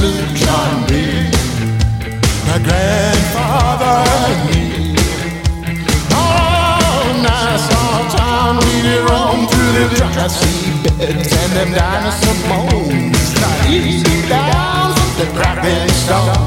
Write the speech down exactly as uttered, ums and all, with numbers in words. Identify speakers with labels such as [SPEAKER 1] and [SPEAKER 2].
[SPEAKER 1] Little John B, my grandfather and me. Oh, Nassau town, we did roam through the dry seabeds and them dinosaur bones. Not easy down the crapping stone.